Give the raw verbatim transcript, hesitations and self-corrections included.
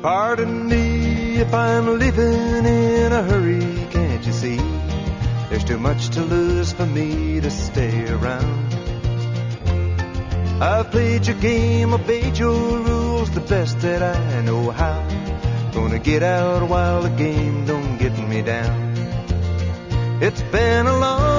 Pardon me if I'm leaving in a hurry, can't you see? There's too much to lose for me to stay around. I've played your game, obeyed your rules the best that I know how. Gonna get out while the game don't get me down. It's been a long